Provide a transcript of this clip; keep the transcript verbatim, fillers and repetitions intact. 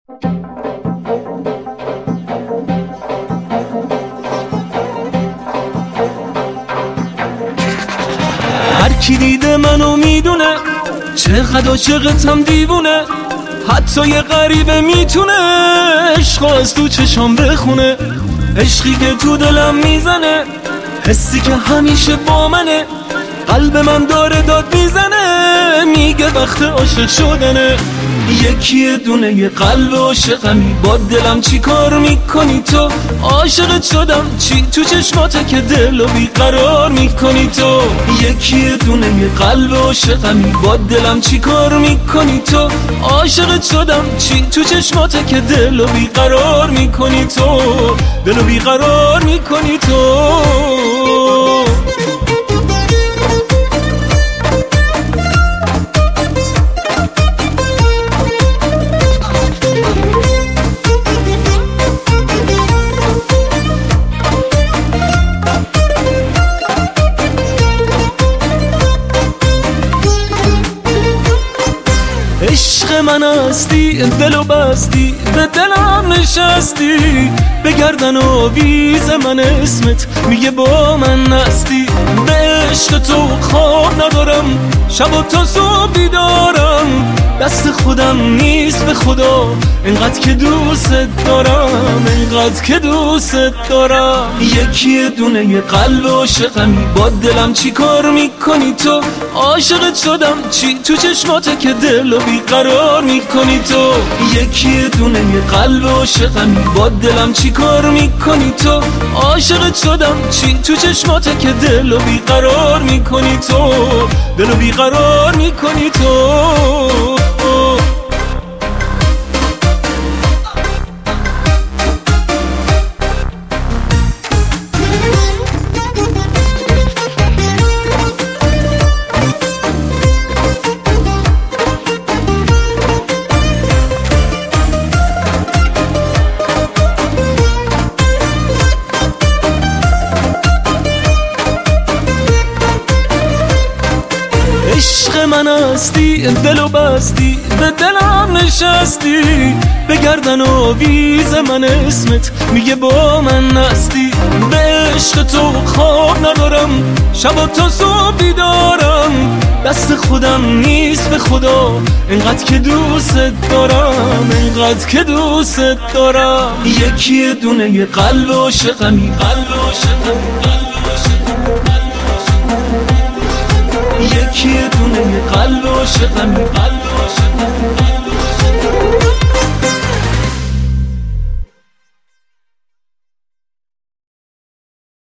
هر کی دیده منو میدونه چقدر عاشقتم دیوونه، حتی یه غریبه میتونه عشقو از تو چشام بخونه. عشقی که تو دلم میزنه، حسی که همیشه با منه، قلب من داره داد میزنه، میگه وقت عاشق شدنه. یکی دونه یه قلب عاشقمی، با دلم چی کار میکنی تو؟ عاشقت شدم چی تو چشماته که دلو بیقرار میکنی تو؟ یکی دونه یه قلب عاشقمی، با دلم چی کار میکنی تو؟ عاشقت شدم چی تو چشماته که دلو بیقرار میکنی تو؟ دلو بیقرار میکنی تو. عشق من هستی، دلو بستی، به دلم نشستی، به گردن و ویز من اسمت میگه با من نستی. به عشق تو خواب ندارم، شب و تا صبح بیدارم، دست خودم نیست به خدا، اینقدر که دوست دارم، اینقدر که دوست دارم. یکی دونه یه قلب عاشقمی، با دلم چی کار میکنی تو؟ عاشقت شدم چی تو چشماته که دلو بیقرار میکنی تو؟ یکی دونه یه قلب عاشقمی، با دلم چی کار میکنی تو؟ عاشقت شدم چی تو چشماته که دلو بیقرار میکنی تو؟ دلو بیقرار میکنی تو. عشق من هستی، دلو بستی، به دلم نشستی، به گردن و ویز من اسمت میگه با من نستی. به عشق تو خواب ندارم، شب و تا صبح بیدارم، دست خودم نیست به خدا، اینقدر که دوست دارم، اینقدر که دوست دارم. یکی دونه یه قلب عاشقمی، قلب عاشقمی، قلب عاشقمی، یکی دونه یه قلب عاشقمی، قلب عاشقمی.